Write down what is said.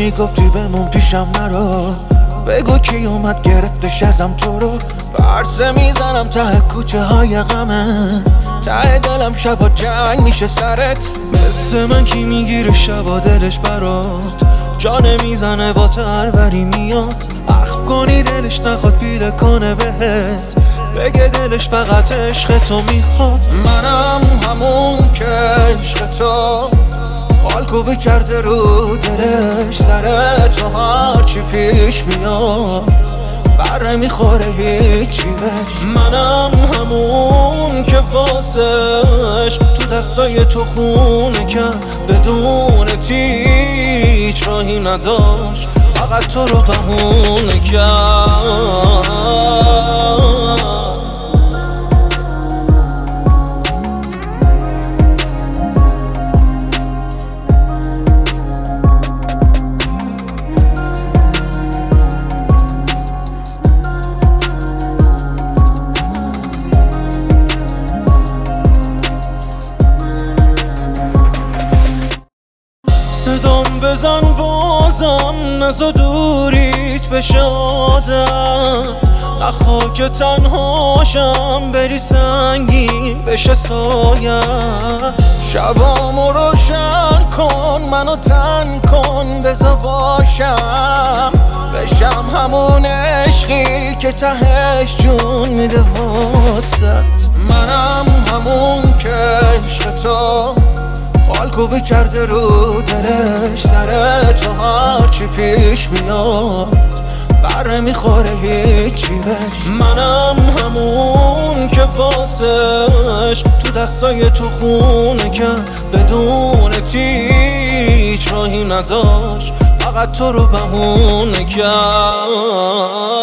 میگفتی بمون پیشم نرو، بگو کی اومد گرفتش ازم تو رو. پرسه میزنم ته کوچه های غمه، ته دلم شبا جنگ میشه سرت. مثل من کی میگیره شبا دلش برات، جانه میزنه با تروری میاد. اخم کنی دلش نخواد پیله کنه بهت، بگه دلش فقط عشق تو میخواد. منم همون که عشق تو خالکوبی کرده رو دلش، سر تو هرچی پیش میاد بره میخوره هیچی بهش. منم همون که واسش تو دستای تو خونه کرد، بدون هیچ راهی نداشت، فقط تو رو بهونه کرد. صدام بزن بازم، نزا دوریت بشه عادت، نخوا که تنهاشم بری سنگین بشه سایت. شبامو روشن کن، منو تن کن، بزا باشم بشم همون عشقی که تهش جون میده واسط. منم همون که عشق تو خالکوبی کرده رو دلش، سر تو هرچی پیش میاد بره میخوره هیچی بهش. منم همون که واسش تو دستای تو خونه کرد، بدون هیچ راهی نداشت، فقط تو رو بهونه کرد.